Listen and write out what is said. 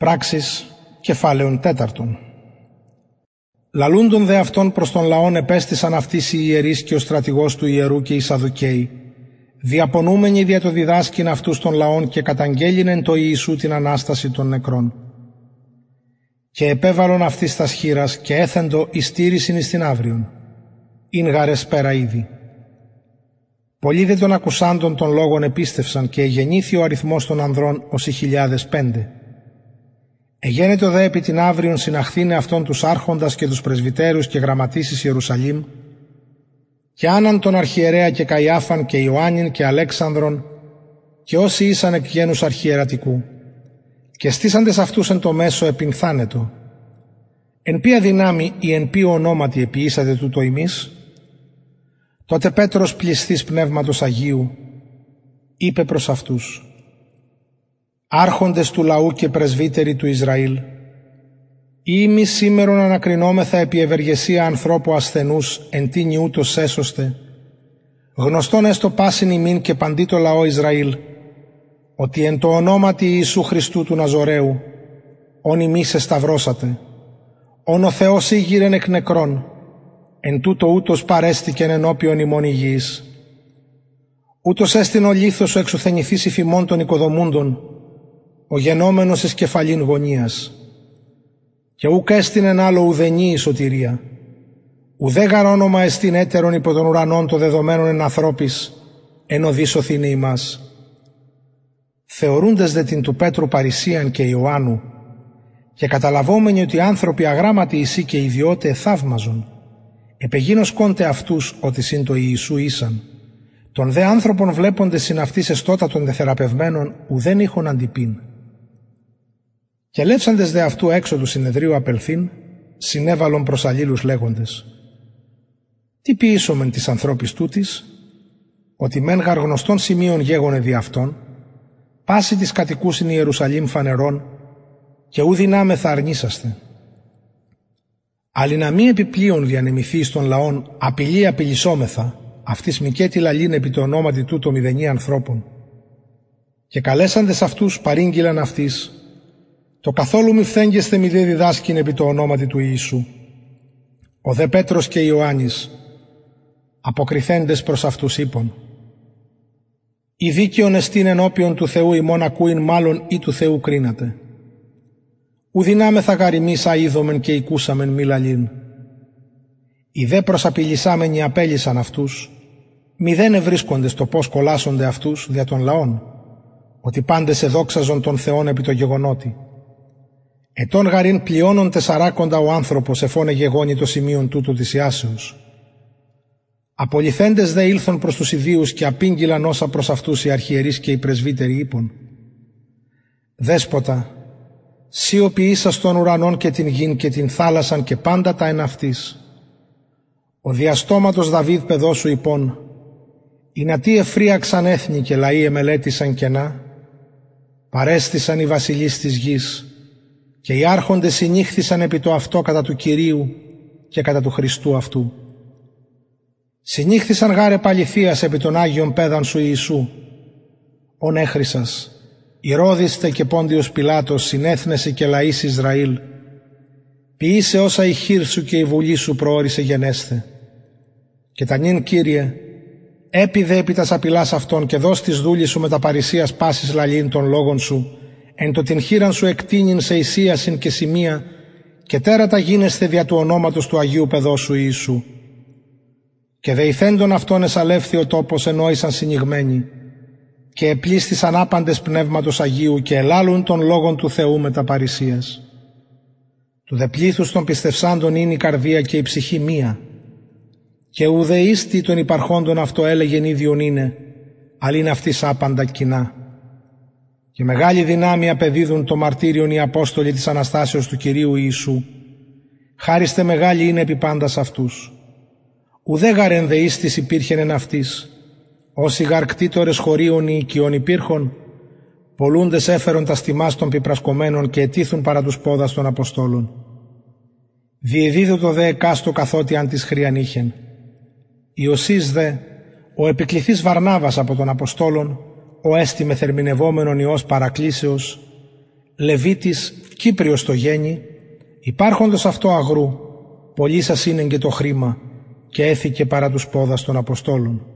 Πράξεις, κεφάλαιον 4. Λαλούντον δε αυτόν προς τον λαόν επέστησαν αυτοίς οι ιερείς και ο στρατηγός του ιερού και οι Σαδουκαίοι, διαπονούμενοι δια το διδάσκην αυτούς των λαών και καταγγέλινεν το Ιησού την Ανάσταση των νεκρών. Και επέβαλον αυτοίς τας χείρας και έθεντο ειστήρησιν εις την αύριον, ειν γαρες πέρα ήδη. Πολλοί δε των ακουσάντων των λόγων επίστευσαν και εγεννήθη ο αριθμός των ανδρών ως 1.005. Εγένετο δε επί την αύριον συναχθήνε αυτόν τους άρχοντας και τους πρεσβυτέρους και γραμματίσεις Ιερουσαλήμ, και Άνναν τον αρχιερέα και Καϊάφαν και Ιωάννην και Αλέξανδρον και όσοι ήσαν εκ γένους αρχιερατικού, και στήσαντες αυτούς εν το μέσο επινθάνετο. Εν ποια δυνάμει ή εν ποιο ονόματι επιήσατε τούτο ημείς? Τότε Πέτρος πλησθής Πνεύματος Αγίου είπε προς αυτούς: «Άρχοντες του λαού και πρεσβύτεροι του Ισραήλ, ή εμείς σήμερον ανακρινόμεθα επί ευεργεσία ανθρώπου ασθενούς εν τίνι ούτως έσωστε, γνωστόν έστω πάσιν ημίν και παντί το λαό Ισραήλ, ότι εν το ονόματι Ιησού Χριστού του Ναζωραίου, ον ημείς εσταυρώσατε, ον ο Θεός ήγηρεν εκ νεκρών, εν τούτο ούτως παρέστηκεν ενώπιον ημών υγιής. Ούτως έστειν ο λίθος ο εξουθενηθής υφημών των οικοδομούντων, ο γενόμενος εις κεφαλήν γωνίας. Και ούκ έστεινεν άλλο ουδενή η σωτηρία, ουδέ γαρ όνομα εστίν έτερον υπό των ουρανών το δεδομένον εν ανθρώπης, εν οδεί σωθήνε ημάς». Θεωρούντες δε την του Πέτρου Παρισίαν και Ιωάννου, και καταλαβόμενοι ότι άνθρωποι αγράμματοι εισί και ιδιώτε θαύμαζον, επεγίνος κόντε αυτούς ότι συν το Ιησού ήσαν, των δε άνθρωπον βλέποντες συν αυτής εστότα των δεθεραπευμένων ουδέν είχον αντιπίν. Και λέψαντες δε αυτού έξω του συνεδρίου απελθύν, συνέβαλον προς αλλήλους λέγοντες: «Τι ποιήσομεν της ανθρώπης τούτης, ότι μεν γαρ γνωστών σημείων γέγονε δι' αυτόν, πάση της κατοικούσιν Ιερουσαλήμ φανερών, και ου δυνάμεθα αρνήσαστε. Αλλά να μη επιπλέον διανεμηθεί των λαών απειλή απειλησόμεθα, αυτής μικέτη λαλήν επί το ονόματι τούτο μηδενή ανθρώπων. Και καλέσαντες αυτούς παρήγγειλαν αυτής, το καθόλου μη φθέγγεστε μη δε διδάσκην επί το ονόματι του Ιησού. Ο δε Πέτρος και Ιωάννης, αποκριθέντες προς αυτούς είπων: «Η δίκαιον εστίν ενώπιον του Θεού ημών ακούειν μάλλον ή του Θεού κρίνατε. Ου δυνάμεθα γαρ ημείς αείδομεν και οικούσαμεν μη λαλήν. Οι δε προσαπειλησάμενοι απέλυσαν αυτούς, μη δεν ευρίσκοντες το πώς κολάσονται αυτούς δια των λαών, ότι πάντες εδόξαζον τον Θεόν επί το γεγονότι. Ετών γαρήν πλειώνον 40 ο άνθρωπος εφώνε γεγόνι το σημείον τούτο της ιάσεως. Απολυθέντες δε ήλθον προς τους ιδίους και απήγγειλαν όσα προς αυτούς οι αρχιερείς και οι πρεσβύτεροι είπων: «Δέσποτα, σύ ο ποιήσας των ουρανών και την γην και την θάλασσαν και πάντα τα εν αυτής. Ο διαστόματος Δαβίδ παιδός σου είπων, «Ινατί εφρίαξαν έθνη και λαοί εμελέτησαν κενά, παρέστησαν οι βασιλείς της γης και οι άρχοντες συνήχθησαν επί το αυτό κατά του Κυρίου και κατά του Χριστού αυτού. Συνήχθησαν γάρε παληθείας επί των Άγιων Πέδαν σου Ιησού, ον έχρησας, Ηρώδηστε και Πόντιος Πιλάτος συνέθνεσαι και λαείς Ισραήλ, ποιήσε όσα η χείρ σου και η βουλή σου προόρισε γενέσθε. Και τα νυν Κύριε, έπιδε επί τας απειλάς αυτών και δώσ' της δούλης σου με τα παρησίας πάσης λαλήν των λόγων σου, εν το την χείραν σου εκτείνειν σε εισίασιν και σημεία, και τέρατα γίνεσθε δια του ονόματος του Αγίου Παιδός σου Ιησού. Και δεηθέντων αυτών εσαλεύθη ο τόπος ενόησαν συνηγμένοι, και επλήστησαν άπαντες Πνεύματος Αγίου και ελάλουν των λόγων του Θεού με τα παρησίας. Του δε πλήθους των πιστευσάντων είναι η καρδία και η ψυχή μία, και ουδε ίστη των υπαρχόντων αυτό έλεγεν ίδιον είναι, αλλά είναι αυτής άπαντα κοινά. Και μεγάλη δυνάμει απεδίδουν το μαρτύριον οι Απόστολοι της Αναστάσεως του Κυρίου Ιησού, χάριστε μεγάλη είναι επί πάντας αυτούς. Ουδέ γαρ εν δείστης υπήρχεν εν αυτής, όσοι γαρ κτήτορες χωρίων ή οικειών υπήρχον, πολλούντες έφερον τα τιμάς των πιπρασκομένων και ετήθουν παρά τους πόδας των Αποστόλων. Διεδίδωτο δε εκάστο καθότι αν της χρειαν είχεν. Ιωσής δε, ο επικληθής Βαρνάβας από των Αποστόλων, ο έστι με θερμινευόμενον Υιός παρακλήσεως, Λεβίτης Κύπριος το γένει, υπάρχοντος αυτό αγρού, πολύ σας είναι και το χρήμα, και έθηκε παρά τους πόδας των Αποστόλων.